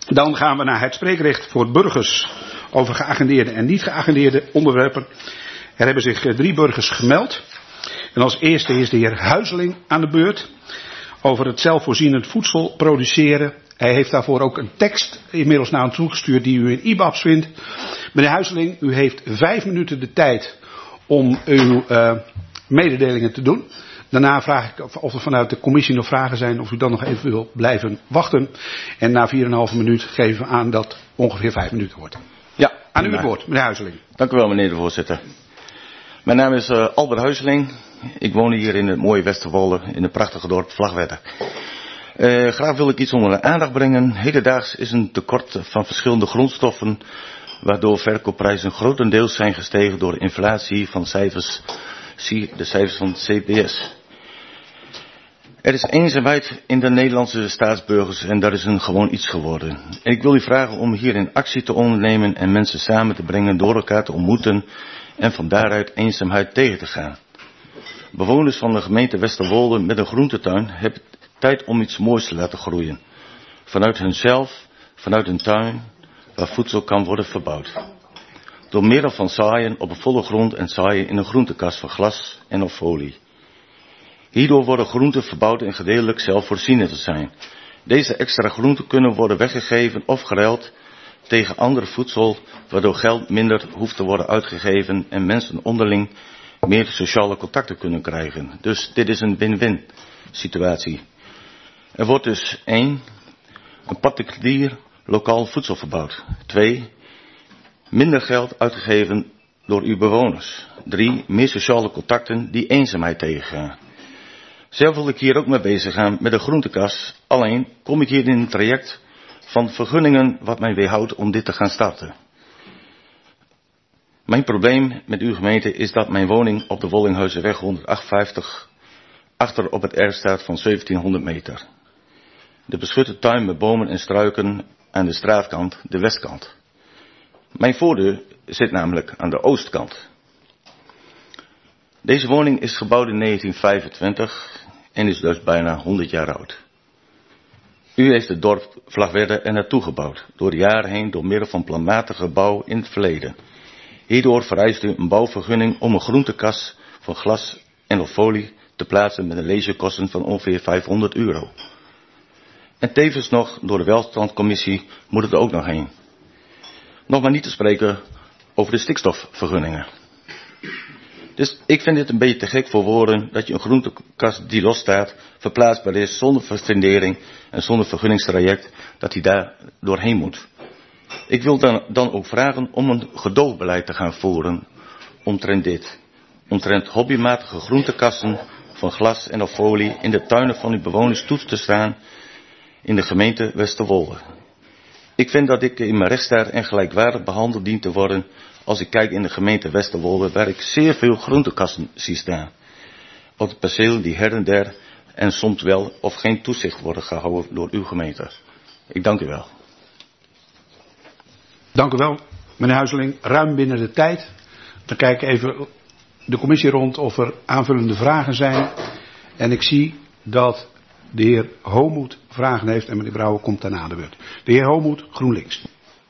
Dan gaan we naar het spreekrecht voor burgers over geagendeerde en niet geagendeerde onderwerpen. Er hebben zich 3 burgers gemeld. En als eerste is de heer Huizeling aan de beurt. Over het zelfvoorzienend voedsel produceren. Hij heeft daarvoor ook een tekst inmiddels naar hem toegestuurd die u in IBABS vindt. Meneer Huizeling, u heeft 5 minuten de tijd om uw mededelingen te doen. Daarna vraag ik of er vanuit de commissie nog vragen zijn, of u dan nog even wil blijven wachten. En na 4,5 minuut geven we aan dat ongeveer 5 minuten wordt. Ja, aan u het woord, meneer Huizeling. Dank u wel, meneer de voorzitter. Mijn naam is Albert Huizeling. Ik woon hier in het mooie Westerwolde, in het prachtige dorp Vlagtwedde. Graag wil ik iets onder de aandacht brengen. Hedendaags is een tekort van verschillende grondstoffen, waardoor verkoopprijzen grotendeels zijn gestegen door de inflatie van de cijfers van het CBS. Er is eenzaamheid in de Nederlandse staatsburgers en dat is gewoon iets geworden. En ik wil u vragen om hierin actie te ondernemen en mensen samen te brengen door elkaar te ontmoeten en van daaruit eenzaamheid tegen te gaan. Bewoners van de gemeente Westerwolde met een groentetuin hebben tijd om iets moois te laten groeien. Vanuit hunzelf, vanuit hun tuin, waar voedsel kan worden verbouwd. Door middel van zaaien op een volle grond en zaaien in een groentekast van glas en of folie. Hierdoor worden groenten verbouwd en gedeeltelijk zelfvoorzienend te zijn. Deze extra groenten kunnen worden weggegeven of geruild tegen andere voedsel, waardoor geld minder hoeft te worden uitgegeven en mensen onderling meer sociale contacten kunnen krijgen. Dus dit is een win-win situatie. Er wordt dus 1. Een particulier lokaal voedsel verbouwd. 2. Minder geld uitgegeven door uw bewoners. 3. Meer sociale contacten die eenzaamheid tegengaan. Zelf wil ik hier ook mee bezig gaan met de groentekas. Alleen kom ik hier in een traject van vergunningen wat mij weerhoudt om dit te gaan starten. Mijn probleem met uw gemeente is dat mijn woning op de Wollinghuizenweg 158 achter op het erf staat van 1700 meter. De beschutte tuin met bomen en struiken aan de straatkant, de westkant. Mijn voordeur zit namelijk aan de oostkant. Deze woning is gebouwd in 1925 en is dus bijna 100 jaar oud. U heeft het dorp Vlagtwedde er naartoe gebouwd, door de jaren heen door middel van planmatige bouw in het verleden. Hierdoor vereist u een bouwvergunning om een groentekas van glas en of folie te plaatsen met een leeskosten van ongeveer €500. En tevens nog door de welstandcommissie moet het er ook nog heen. Nog maar niet te spreken over de stikstofvergunningen. Dus ik vind dit een beetje te gek voor woorden dat je een groentekast die losstaat, verplaatsbaar is, zonder fundering en zonder vergunningstraject, dat hij daar doorheen moet. Ik wil dan ook vragen om een gedoogbeleid te gaan voeren omtrent dit. Omtrent hobbymatige groentekasten van glas en of folie in de tuinen van uw bewoners toe te staan in de gemeente Westerwolde. Ik vind dat ik in mijn recht sta en gelijkwaardig behandeld dient te worden als ik kijk in de gemeente Westerwolde, waar ik zeer veel groentekasten zie staan. Op het perceel die her en der en soms wel of geen toezicht worden gehouden door uw gemeente. Ik dank u wel. Dank u wel, meneer Huizeling. Ruim binnen de tijd. Dan kijk ik even de commissie rond of er aanvullende vragen zijn. En ik zie dat de heer Homoed vragen heeft en meneer Brouwer komt daarna aan de beurt. De heer Homoed, GroenLinks.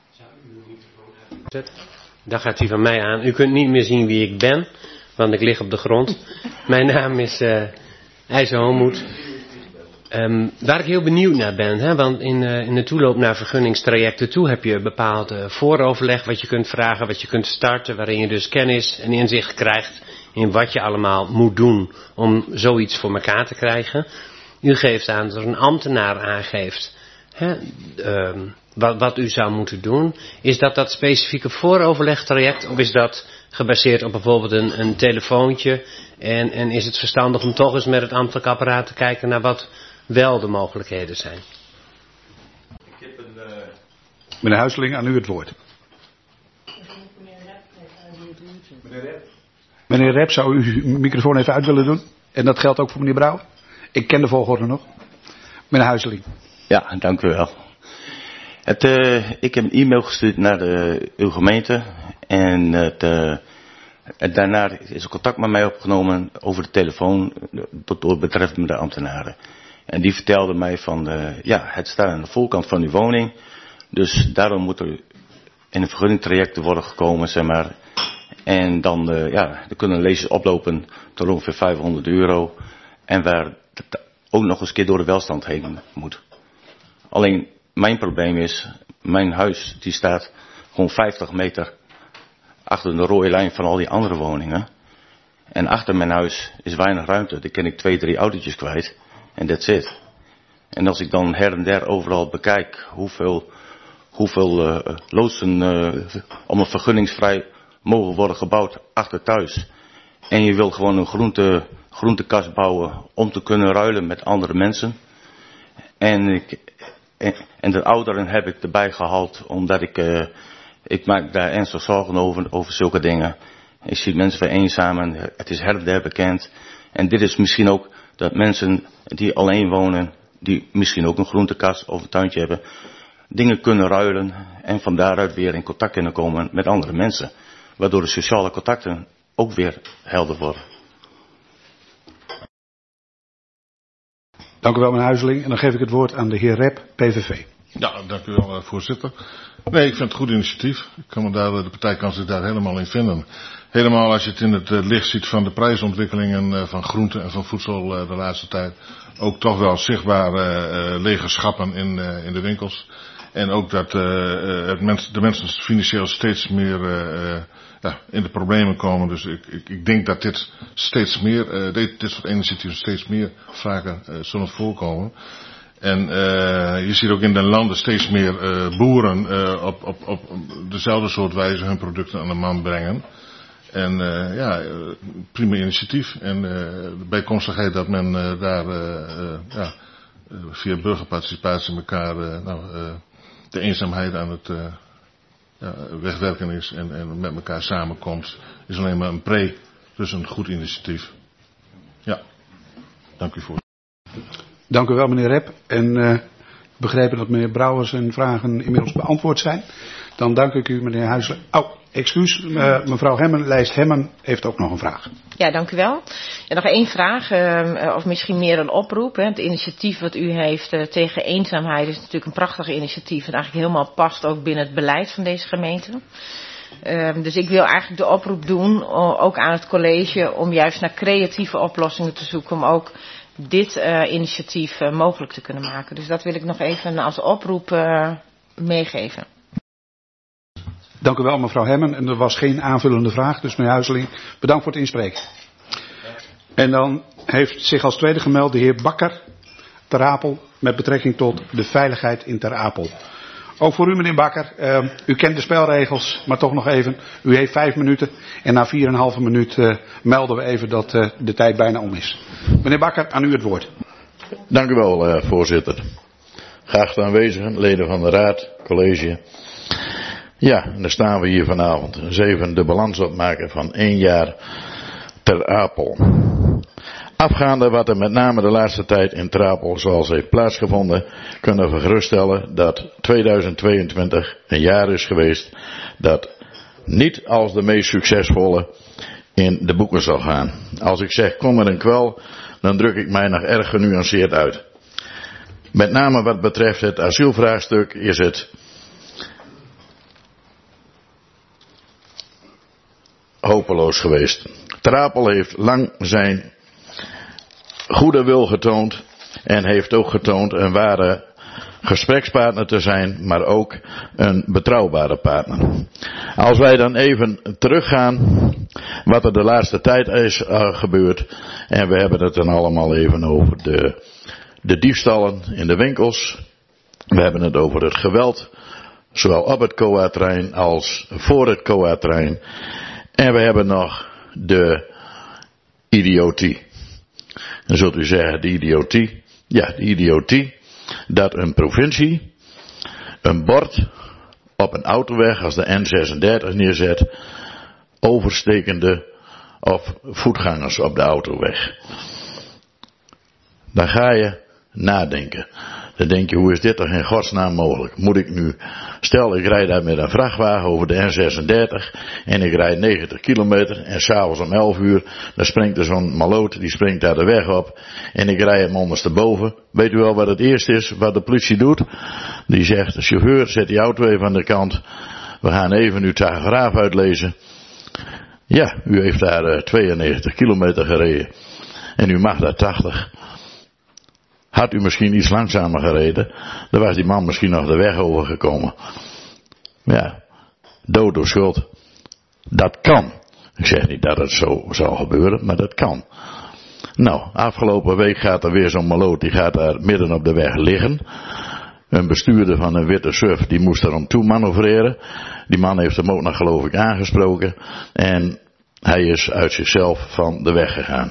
Dan gaat hij van mij aan. U kunt niet meer zien wie ik ben, want ik lig op de grond. Mijn naam is IJzer Homoed. Waar ik heel benieuwd naar ben, hè, want in de toeloop naar vergunningstrajecten toe heb je bepaald vooroverleg wat je kunt vragen, wat je kunt starten, waarin je dus kennis en inzicht krijgt in wat je allemaal moet doen om zoiets voor elkaar te krijgen. U geeft aan dat er een ambtenaar aangeeft wat u zou moeten doen. Is dat specifieke vooroverlegtraject of is dat gebaseerd op bijvoorbeeld een telefoontje en is het verstandig om toch eens met het ambtelijk apparaat te kijken naar wat wel de mogelijkheden zijn? Meneer Huizeling, aan u het woord. Meneer Rep, zou u uw microfoon even uit willen doen? En dat geldt ook voor meneer Brouwer? Ik ken de volgorde nog. Meneer Huizeling. Ja, dank u wel. Ik heb een e-mail gestuurd naar uw gemeente en daarna is er contact met mij opgenomen over de telefoon door betreffende ambtenaren. En die vertelden mij van, het staat aan de voorkant van uw woning, Dus daarom moet er in een vergunningtraject worden gekomen, zeg maar. En dan, dan kunnen leases oplopen tot ongeveer €500. En waar het ook nog eens een keer door de welstand heen moet. Alleen, mijn probleem is, mijn huis die staat gewoon 50 meter achter de rode lijn van al die andere woningen. En achter mijn huis is weinig ruimte. Daar kan ik 2, 3 autootjes kwijt. En that's it. En als ik dan her en der overal bekijk hoeveel loodsen om een vergunningsvrij mogen worden gebouwd achter thuis. En je wil gewoon een groentekast bouwen om te kunnen ruilen met andere mensen. En de ouderen heb ik erbij gehaald omdat ik maak daar ernstig zorgen over zulke dingen. Ik zie mensen vereenzamen, het is her en der bekend. En dit is misschien ook dat mensen die alleen wonen, die misschien ook een groentekast of een tuintje hebben, dingen kunnen ruilen en van daaruit weer in contact kunnen komen met andere mensen. Waardoor de sociale contacten ook weer helder worden. Dank u wel, meneer Huizeling. En dan geef ik het woord aan de heer Rep, PVV. Ja, dank u wel, voorzitter. Nee, ik vind het een goed initiatief. Ik kan me daar, de partij kan zich daar helemaal in vinden. Helemaal als je het in het licht ziet van de prijsontwikkelingen van groenten en van voedsel de laatste tijd. Ook toch wel zichtbare lege schappen in de winkels. En ook dat de mensen financieel steeds meer in de problemen komen. Dus ik denk dat dit steeds meer, dit soort initiatieven steeds meer vaker zullen voorkomen. En je ziet ook in de landen steeds meer boeren op dezelfde soort wijze hun producten aan de man brengen. En prima initiatief. En de bijkomstigheid dat men daar via burgerparticipatie elkaar de eenzaamheid aan het wegwerken is en met elkaar samenkomt, is alleen maar een pre, dus een goed initiatief. Ja, dank u voor. Dank u wel, meneer Rep. En begrepen dat meneer Brouwer zijn vragen inmiddels beantwoord zijn. Dan dank ik u, meneer Huizeling. Excuus, mevrouw Hemmen, lijst Hemmen heeft ook nog een vraag. Ja, dank u wel. Ja, nog 1 vraag, of misschien meer een oproep. Hè. Het initiatief wat u heeft tegen eenzaamheid is natuurlijk een prachtig initiatief. En eigenlijk helemaal past ook binnen het beleid van deze gemeente. Dus ik wil eigenlijk de oproep doen, ook aan het college, om juist naar creatieve oplossingen te zoeken. Om ook dit initiatief mogelijk te kunnen maken. Dus dat wil ik nog even als oproep meegeven. Dank u wel, mevrouw Hemmen. En er was geen aanvullende vraag, dus meneer Huizeling, bedankt voor het inspreken. En dan heeft zich als tweede gemeld de heer Bakker, Ter Apel, met betrekking tot de veiligheid in Ter Apel. Ook voor u, meneer Bakker, u kent de spelregels, maar toch nog even. U heeft 5 minuten en na 4,5 minuut melden we even dat de tijd bijna om is. Meneer Bakker, aan u het woord. Dank u wel, voorzitter. Geachte aanwezigen, leden van de raad, college. Ja, en dan staan we hier vanavond. Dus even de balans opmaken van 1 jaar Ter Apel. Afgaande wat er met name de laatste tijd in Ter Apel zoals heeft plaatsgevonden, kunnen we geruststellen dat 2022 een jaar is geweest dat niet als de meest succesvolle in de boeken zal gaan. Als ik zeg kommer en kwel, dan druk ik mij nog erg genuanceerd uit. Met name wat betreft het asielvraagstuk is het hopeloos geweest. Ter Apel heeft lang zijn goede wil getoond en heeft ook getoond een ware gesprekspartner te zijn, maar ook een betrouwbare partner. Als wij dan even teruggaan wat er de laatste tijd is gebeurd, en we hebben het dan allemaal even over de diefstallen in de winkels, we hebben het over het geweld, zowel op het COA-terrein als voor het COA-terrein, en we hebben nog de idiotie. Dan zult u zeggen, de idiotie. Ja, de idiotie dat een provincie een bord op een autoweg als de N36 neerzet, overstekende of voetgangers op de autoweg. Dan ga je nadenken. Dan denk je, hoe is dit toch in godsnaam mogelijk? Moet ik nu, stel ik rijd daar met een vrachtwagen over de N36 en ik rijd 90 kilometer en s'avonds om 11 uur, dan springt er zo'n maloot, die springt daar de weg op en ik rijd hem ondersteboven. Weet u wel wat het eerste is wat de politie doet? Die zegt, de chauffeur, zet die auto even aan de kant, we gaan even uw tachograaf uitlezen. Ja, u heeft daar 92 kilometer gereden en u mag daar 80. Had u misschien iets langzamer gereden, dan was die man misschien nog de weg overgekomen. Ja, dood door schuld. Dat kan. Ik zeg niet dat het zo zal gebeuren, maar dat kan. Nou, afgelopen week gaat er weer zo'n maloot, die gaat daar midden op de weg liggen. Een bestuurder van een witte SUV, die moest er om toe manoeuvreren. Die man heeft hem ook nog geloof ik aangesproken. En hij is uit zichzelf van de weg gegaan.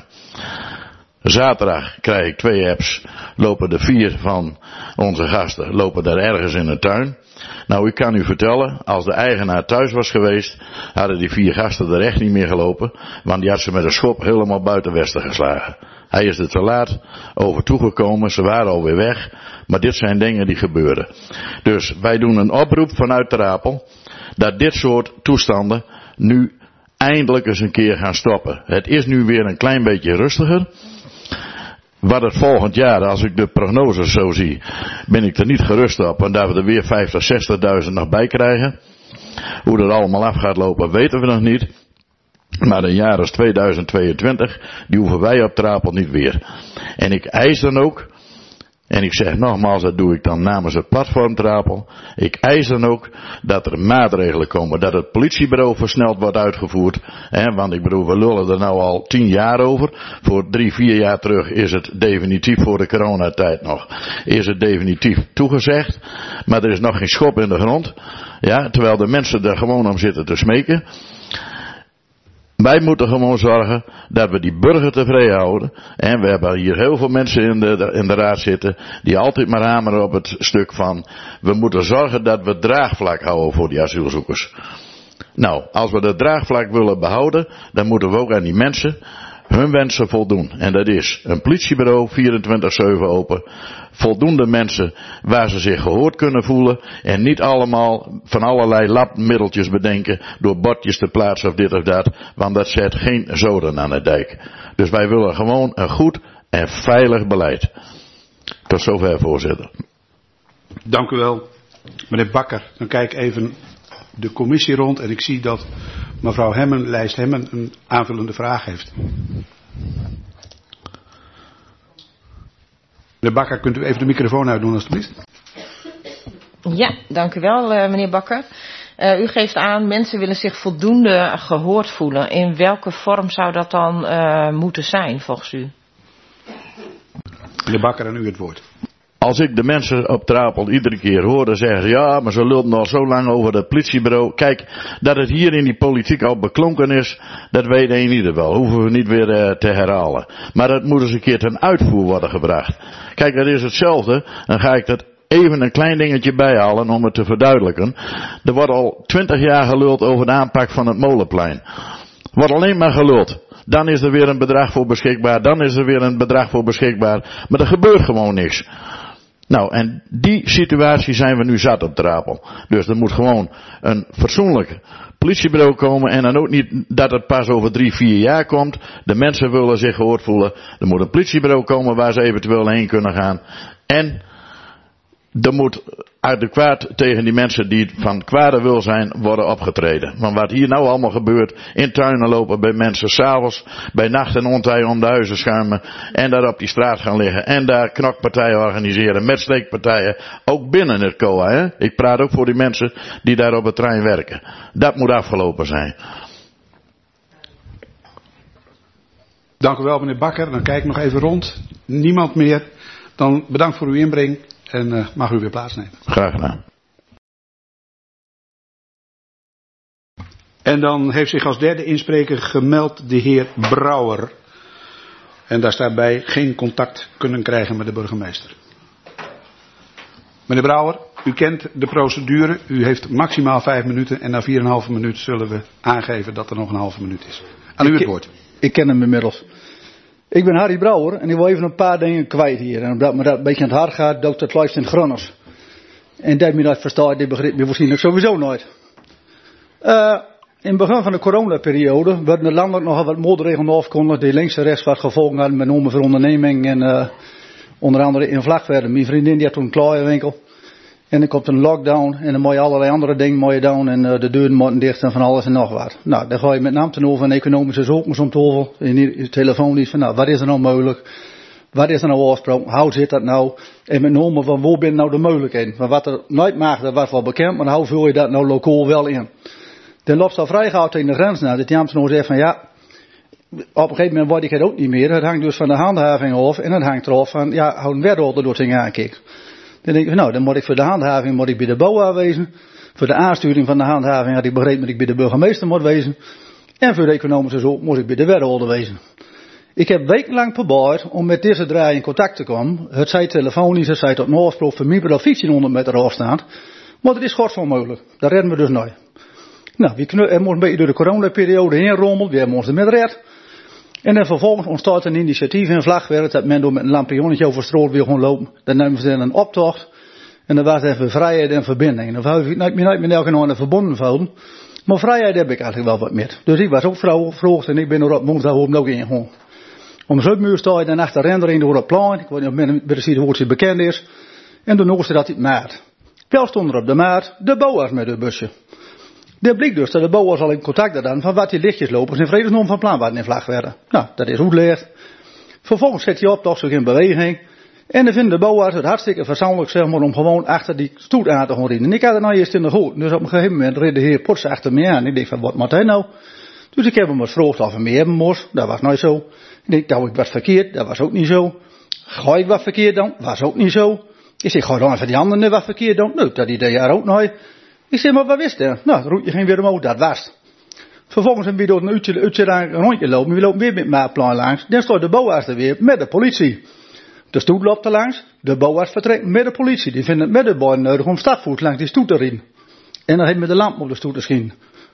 Zaterdag krijg ik 2 apps, lopen de 4 van onze gasten, lopen daar ergens in de tuin. Nou, ik kan u vertellen, als de eigenaar thuis was geweest, hadden die 4 gasten er echt niet meer gelopen, want die had ze met een schop helemaal buiten Westen geslagen. Hij is er te laat over toegekomen, ze waren alweer weg, maar dit zijn dingen die gebeuren. Dus wij doen een oproep vanuit Ter Apel, dat dit soort toestanden nu eindelijk eens een keer gaan stoppen. Het is nu weer een klein beetje rustiger. Wat het volgend jaar, als ik de prognoses zo zie, ben ik er niet gerust op. En dat we er weer 50.000, 60.000 nog bij krijgen. Hoe dat allemaal af gaat lopen, weten we nog niet. Maar een jaar als 2022, die hoeven wij op Ter Apel niet weer. En ik eis dan ook, en ik zeg nogmaals, dat doe ik dan namens het platform Ter Apel. Ik eis dan ook dat er maatregelen komen. Dat het politiebureau versneld wordt uitgevoerd. Want ik bedoel, we lullen er nou al 10 jaar over. Voor 3-4 jaar terug is het definitief, voor de coronatijd nog, is het definitief toegezegd. Maar er is nog geen schop in de grond. Ja, terwijl de mensen er gewoon om zitten te smeken. Wij moeten gewoon zorgen dat we die burger tevreden houden. En we hebben hier heel veel mensen in de raad zitten die altijd maar hameren op het stuk van, we moeten zorgen dat we draagvlak houden voor die asielzoekers. Nou, als we dat draagvlak willen behouden, dan moeten we ook aan die mensen hun wensen voldoen. En dat is een politiebureau 24/7 open. Voldoende mensen waar ze zich gehoord kunnen voelen. En niet allemaal van allerlei labmiddeltjes bedenken door bordjes te plaatsen of dit of dat. Want dat zet geen zoden aan de dijk. Dus wij willen gewoon een goed en veilig beleid. Tot zover, voorzitter. Dank u wel, meneer Bakker. Dan kijk ik even de commissie rond en ik zie dat mevrouw Lijst Hemmen een aanvullende vraag heeft. Meneer Bakker, kunt u even de microfoon uitdoen alstublieft? Ja, dank u wel meneer Bakker. U geeft aan, mensen willen zich voldoende gehoord voelen. In welke vorm zou dat dan moeten zijn volgens u? Meneer Bakker, aan u het woord. Als ik de mensen op Ter Apel iedere keer hoorde zeggen, ja, maar ze lulden al zo lang over het politiebureau. Kijk, dat het hier in die politiek al beklonken is, dat weet een ieder wel. Hoeven we niet weer te herhalen. Maar dat moet eens een keer ten uitvoer worden gebracht. Kijk, dat is hetzelfde. Dan ga ik dat even een klein dingetje bijhalen om het te verduidelijken. Er wordt al 20 jaar geluld over de aanpak van het Molenplein. Wordt alleen maar geluld. Dan is er weer een bedrag voor beschikbaar. Dan is er weer een bedrag voor beschikbaar. Maar er gebeurt gewoon niks. Nou, en die situatie zijn we nu zat op Ter Apel. Dus er moet gewoon een fatsoenlijk politiebureau komen. En dan ook niet dat het pas over 3-4 jaar komt. De mensen willen zich gehoord voelen. Er moet een politiebureau komen waar ze eventueel heen kunnen gaan. En er moet adequaat tegen die mensen die van kwade wil zijn worden opgetreden. Want wat hier nou allemaal gebeurt, in tuinen lopen bij mensen, 's avonds bij nacht en ontij om de huizen schuimen en daar op die straat gaan liggen en daar knokpartijen organiseren met steekpartijen, ook binnen het COA. Hè? Ik praat ook voor die mensen die daar op het terrein werken. Dat moet afgelopen zijn. Dank u wel, meneer Bakker. Dan kijk ik nog even rond. Niemand meer. Dan bedankt voor uw inbreng. En mag u weer plaatsnemen. Graag gedaan. En dan heeft zich als derde inspreker gemeld de heer Brouwer. En daar staat bij geen contact kunnen krijgen met de burgemeester. Meneer Brouwer, u kent de procedure. U heeft maximaal 5 minuten. En na 4,5 minuut zullen we aangeven dat er nog een halve minuut is. Aan u het woord. Ik ken hem inmiddels. Ik ben Harry Brouwer en ik wil even een paar dingen kwijt hier. En omdat me dat een beetje aan het hart gaat, doet het luistert in Gronners. En dat me dat verstaat, dit begrip me waarschijnlijk sowieso nooit. In het begin van de coronaperiode werden er landelijk nogal wat maatregelen afgekondigd die links en rechts wat gevolgen hadden, met name voor onderneming en onder andere in Vlagtwedde. Mijn vriendin die had toen een klaaierwinkel. En dan komt een lockdown en dan moet je allerlei andere dingen moet je doen en de deuren moeten dicht en van alles en nog wat. Nou, dan ga je met name ten over van economische zaken om te over in je telefoon iets van, nou, wat is er nou mogelijk? Wat is er nou afgesproken? Hoe zit dat nou? En met name van, waar ben nou de mogelijkheden? Van wat er nooit mag, dat was wel bekend, maar hoe vul je dat nou lokaal wel in? Dan loopt al vrij gauw tegen de grens naar. Dat die ambtenaar zegt van, ja, op een gegeven moment word ik het ook niet meer. Het hangt dus van de handhaving af en het hangt eraf van, ja, hou een wethouder door dingen aankijkt. Dan denk ik, nou, dan moet ik voor de handhaving moet ik bij de BOA wezen. Voor de aansturing van de handhaving had ik begrepen dat ik bij de burgemeester moet wezen. En voor de economische zorg moet ik bij de wethouder wezen. Ik heb wekenlang probeerd om met deze draai in contact te komen. Het zij telefonisch, het zij tot Noordsprook, voor mij dat 1500 meter afstand. Maar het is kort onmogelijk. Daar redden we dus nooit. Nou, we moeten een beetje door de coronaperiode heen rommelen. We hebben ons ermee gered. En dan vervolgens ontstaat een initiatief in Vlagtwedde dat men door met een lampionnetje over straat weer gewoon lopen. Dan nemen ze een optocht. En dan was het even vrijheid en verbinding. Dan hoef ik niet met elke naar verbonden voelen. Maar vrijheid heb ik eigenlijk wel wat meer. Dus ik was ook vroeg en ik ben er op woensdag ook in gewoon. Om 7 uur sta je dan achter rendering door het plein. Ik weet niet of men bij de situatie bekend is. En dan noemde ze dat in maart. Wel stond er op de maart de BOA's met het busje. Dat blijkt dus dat de BOA's al in contact hadden van wat die lichtjeslopers in vredesnaam van plan waren in Vlagtwedde. Nou, dat is uitgelegd. Vervolgens zet die optocht zich in beweging. En dan vinden de BOA's het hartstikke verstandig zeg maar, om gewoon achter die stoet aan te gaan rijden. En ik had het nou eerst in de goed. Dus op een gegeven moment reed de heer Pots achter me aan. Ik dacht van, wat moet hij nou? Dus ik heb hem wat gevraagd of hij mee hebben moest. Dat was nooit zo. Ik dacht, nou ik wat verkeerd. Dat was ook niet zo. Ga ik wat verkeerd dan? Was ook niet zo. Ik zeg, ga dan even die anderen wat verkeerd doen? Nou, dat idee jaar ook nooit. Ik zeg, maar wat wist je? Nou, de route ging weer omhoog, dat was het. Vervolgens hebben we door een uurtje een rondje lopen. We lopen weer met het maatplan langs. Dan staat de BOA's er weer met de politie. De stoet loopt er langs. De BOA's vertrekken met de politie. Die vinden het met de boy nodig om stapvoet langs die stoet te rijden. En dan heeft met de lamp op de stoet te schieten.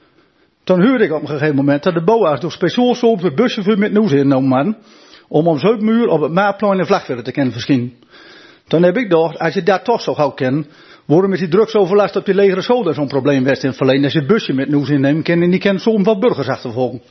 Toen hoorde ik op een gegeven moment dat de BOA's door speciaal soms het buschauffeur met nieuws innomen hadden. Om 7 uur op het maatplan in Vlagtwedde te kunnen verschijnen. Toen heb ik gedacht, als je dat toch zo gauw kent. Waarom met die drugsoverlast op die legere school zo'n probleem was in het verleden. Als je het busje met nieuws inneemt, ken je niet kent zo'n wat burgers achtervolgen.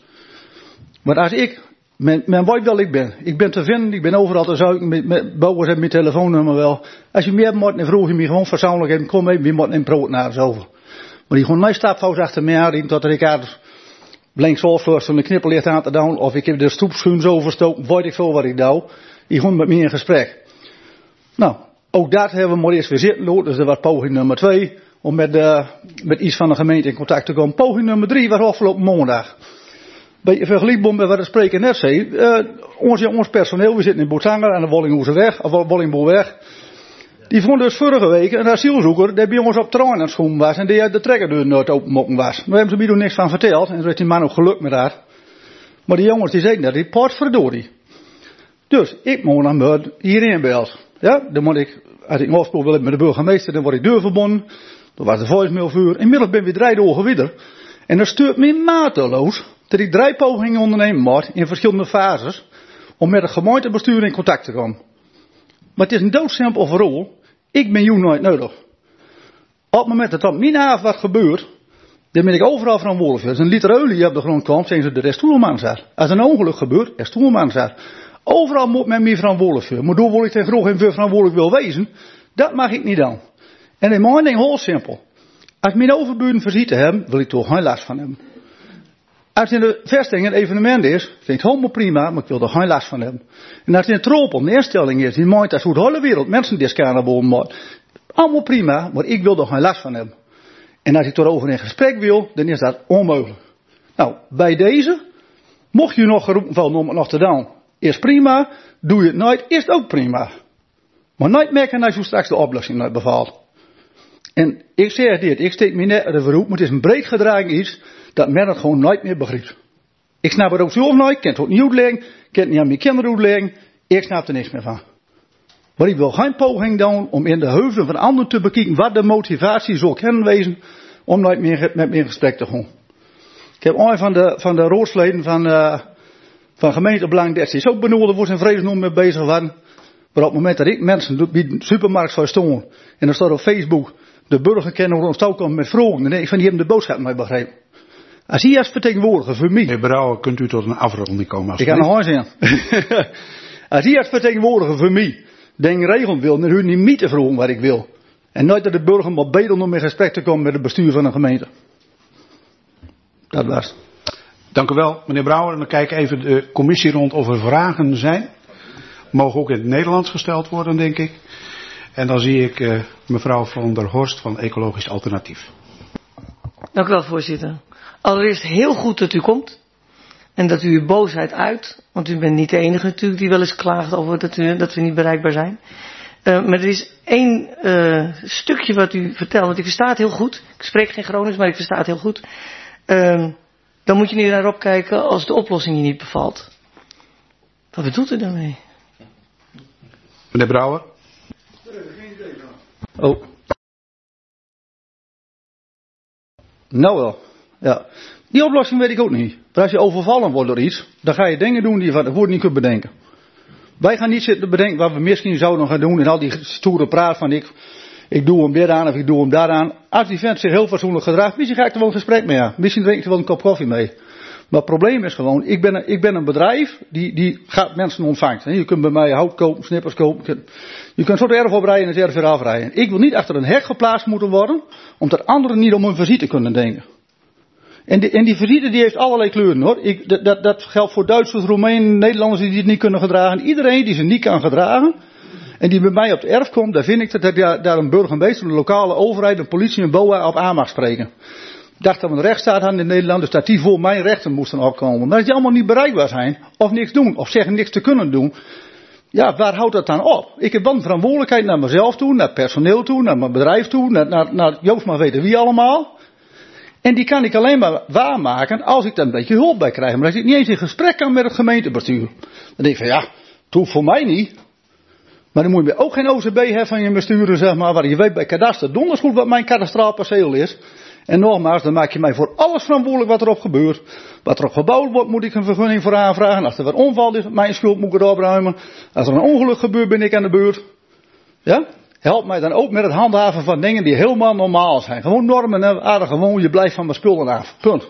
Maar als ik, men weet wel ik ben. Ik ben te vinden, ik ben overal te zoeken, met BOA's heb mijn telefoonnummer wel. Als je meer moet, dan vroeg je me gewoon verzoenlijk even, kom even, wie moet een brood naar over. Maar die gewoon mij stapfout achter me aan, tot ik had links afvlucht om de knipperlicht aan te doen, of ik heb de stoepschuim zo verstoken, weet ik veel wat ik doe. Die gewoon met me in gesprek. Nou. Ook dat hebben we maar eerst weer zitten lopen. Dus dat was poging nummer 2. Om met iets van de gemeente in contact te komen. Poging nummer 3 was afgelopen maandag. Beetje vergelijkbaar met wat de spreker net zei. Ons personeel, we zitten in Boetanger aan de Wollingboerweg. Of Wollingboerweg. Die vond dus vorige week een asielzoeker. Die bij ons op terrein aan het schoenen was. En die uit de trekkerdeur nooit openmokken was. Daar hebben ze mij toen niks van verteld. En toen heeft die man ook geluk met dat. Maar die jongens die zeiden dat. Die potverdorie. Dus ik moet naar hierin belt. Ja, dan moet ik, als ik een afspraak wil hebben met de burgemeester, dan word ik deur verbonden. Dat was de voicemail vuur. Inmiddels ben ik 3 dagen weer. En dat stuurt me mateloos dat ik 3 pogingen ondernemen moet in verschillende fases om met het gemeentebestuur in contact te komen. Maar het is een doodsimpel verhaal. Ik ben jou nooit nodig. Op het moment dat op mijn haven wat gebeurt, dan ben ik overal verantwoordelijk. Als een liter olie op de grond komt, zeggen ze, er is stoelman zat. Als een ongeluk gebeurt, er is stoelman zat. Overal moet men mij verantwoordelijk voor. Maar door wat ik ten groot en veel verantwoordelijk wil wezen, dat mag ik niet doen. En in mijn ding heel simpel. Als mijn overburen visite hebben, wil ik toch geen last van hebben. Als in de vesting een evenement is, vind ik het helemaal prima, maar ik wil er geen last van hebben. En als in het troop een instelling is, die meint dat zo de hele wereld mensen discount boven moet. Allemaal prima, maar ik wil er geen last van hebben. En als ik erover in gesprek wil, dan is dat onmogelijk. Nou, bij deze, mocht je nog geroepen vallen om het nog te doen, is prima, doe je het nooit, is het ook prima. Maar nooit merken als je straks de oplossing nooit bevaalt. En ik zeg dit, ik steek me net erover op, maar het is een breed gedragen iets dat men het gewoon nooit meer begrijpt. Ik snap het ook zelf nooit, ik kan het ook niet uitleggen, ik kan het niet aan mijn kinderen uitleggen, ik snap er niks meer van. Maar ik wil geen poging doen om in de heuvelen van anderen te bekijken wat de motivatie zou kunnen wezen om nooit meer met me in gesprek te gaan. Ik heb een van de raadsleden van gemeentebelang, dat is ook benoemd voor zijn vrees mee bezig waren. Maar op het moment dat ik mensen bij de supermarkt zou staan en dan staat op Facebook, de burger kennen ons ook met vragen, dan denk ik van die hebben de boodschap mee begrepen. Als hij als vertegenwoordiger voor mij. Meneer Brouwer, kunt u tot een afronding komen? Ik ga nog eens zeggen. Als hij als vertegenwoordiger voor mij den regel wil, dan hoeft hij niet te vragen wat ik wil. En nooit dat de burger maar bedelen om in gesprek te komen met het bestuur van een gemeente. Dat was. Dank u wel, meneer Brouwer. En dan kijk even de commissie rond of er vragen zijn. Mogen ook in het Nederlands gesteld worden, denk ik. En dan zie ik mevrouw Van der Horst van Ecologisch Alternatief. Dank u wel, voorzitter. Allereerst heel goed dat u komt. En dat u uw boosheid uit. Want u bent niet de enige natuurlijk die wel eens klaagt over dat we niet bereikbaar zijn. Maar er is één stukje wat u vertelt. Want ik versta het heel goed. Ik spreek geen Gronings, maar ik versta het heel goed. Dan moet je niet naar op kijken als de oplossing je niet bevalt. Wat bedoelt u daarmee? Meneer Brouwer. Oh. Nou wel. Ja. Die oplossing weet ik ook niet. Maar als je overvallen wordt door iets, dan ga je dingen doen die je van tevoren niet kunt bedenken. Wij gaan niet zitten bedenken wat we misschien zouden gaan doen en al die stoere praat van ik doe hem dit aan of ik doe hem daar aan. Als die vent zich heel fatsoenlijk gedraagt, misschien ga ik er wel een gesprek mee aan. Misschien drink ik er wel een kop koffie mee. Maar het probleem is gewoon, ik ben een bedrijf die gaat mensen ontvangt. Je kunt bij mij hout kopen, snippers kopen. Je kunt zo de erf oprijden en het erf weer afrijden. Ik wil niet achter een hek geplaatst moeten worden, omdat anderen niet om hun visite kunnen denken. En die visite die heeft allerlei kleuren hoor. Dat geldt voor Duitsers, Roemenen, Nederlanders die het niet kunnen gedragen. Iedereen die ze niet kan gedragen en die bij mij op de erf komt, daar vind ik dat daar een burgemeester, een lokale overheid, een politie en BOA op aan mag spreken. Ik dacht dat we een rechtsstaat hadden in Nederland, dus dat die voor mijn rechten moesten opkomen. Maar als die allemaal niet bereikbaar zijn, of niks doen, of zeggen niks te kunnen doen, ja, waar houdt dat dan op? Ik heb wel een verantwoordelijkheid naar mezelf toe, naar het personeel toe, naar mijn bedrijf toe, naar Joost maar weten wie allemaal. En die kan ik alleen maar waarmaken als ik daar een beetje hulp bij krijg. Maar als ik niet eens in gesprek kan met het gemeentebestuur, dan denk ik van ja, het hoeft voor mij niet. Maar dan moet je ook geen OCB hebben van je besturen, zeg maar, waar je weet bij kadaster donders goed wat mijn kadastraal perceel is. En nogmaals, dan maak je mij voor alles verantwoordelijk wat erop gebeurt. Wat er op gebouwd wordt, moet ik een vergunning voor aanvragen. Als er wat onval is, mijn schuld moet ik het opruimen. Als er een ongeluk gebeurt, ben ik aan de beurt. Ja? Help mij dan ook met het handhaven van dingen die helemaal normaal zijn. Gewoon normen en aardig, gewoon je blijft van mijn spullen af. Punt.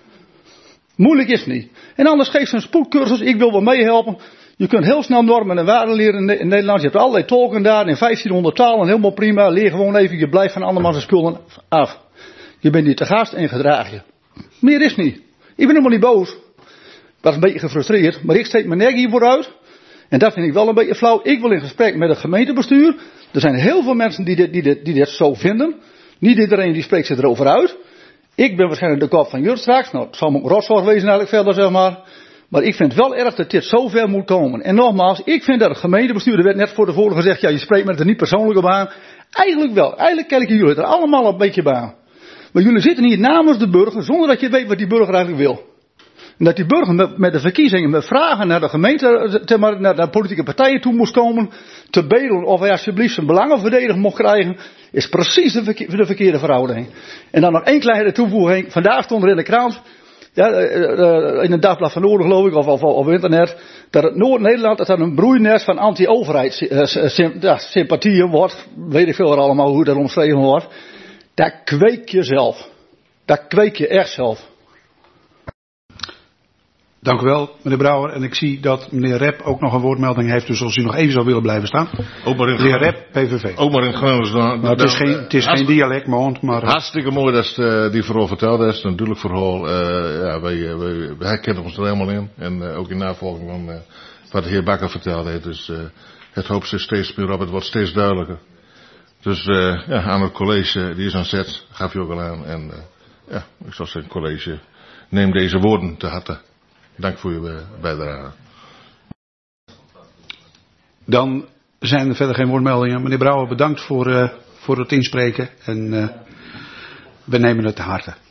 Moeilijk is het niet. En anders geef ze een spoedcursus, ik wil wel meehelpen. Je kunt heel snel normen en waarden leren in Nederland. Je hebt allerlei tolken daar in 1500 talen, helemaal prima. Leer gewoon even, je blijft van andermans spullen af. Je bent hier te gast en gedraag je. Meer is niet. Ik ben helemaal niet boos. Ik was een beetje gefrustreerd, maar ik steek mijn nek hiervoor uit. En dat vind ik wel een beetje flauw. Ik wil in gesprek met het gemeentebestuur. Er zijn heel veel mensen die dit zo vinden. Niet iedereen die spreekt zich erover uit. Ik ben waarschijnlijk de kop van Jurt straks. Nou, het zal me ook rotzorg wezen eigenlijk verder, zeg maar. Maar ik vind wel erg dat dit zo ver moet komen. En nogmaals, ik vind dat het gemeentebestuur, er werd net voor de vorige gezegd, ja, je spreekt met het er niet persoonlijk op aan. Eigenlijk wel. Eigenlijk kijken jullie er allemaal een beetje bij aan. Maar jullie zitten hier namens de burger, zonder dat je weet wat die burger eigenlijk wil. En dat die burger met de verkiezingen, met vragen naar de gemeente, naar de politieke partijen toe moest komen, te bedelen of hij alsjeblieft zijn belangen verdedigd mocht krijgen, is precies de verkeerde verhouding. En dan nog één kleine toevoeging. Vandaag stond er in de krant, ja, in het dagblad van Noorden geloof ik, of op internet, dat het Noord-Nederland dat een broeinest van anti-overheidssympathieën wordt. Weet ik veel allemaal hoe dat omschreven wordt. Dat kweek je zelf. Dat kweek je echt zelf. Dank u wel, meneer Brouwer. En ik zie dat meneer Rep ook nog een woordmelding heeft. Dus als u nog even zou willen blijven staan. Meneer Rep, PVV. Ook maar in Gronings. Nou, het is geen dialect, maar hartstikke mooi dat die verhaal vertelde. Dat is een duidelijk verhaal. Wij herkennen ons er helemaal in. En ook in navolging van wat de heer Bakker vertelde. Dus het hoopt zich steeds meer op. Het wordt steeds duidelijker. Dus aan het college, die is aan zet, gaf je ook al aan. En ik zou zeggen, college, neem deze woorden te harte. Dank voor uw bijdrage. Dan zijn er verder geen woordmeldingen. Meneer Brouwer, bedankt voor het inspreken. En we nemen het te harte.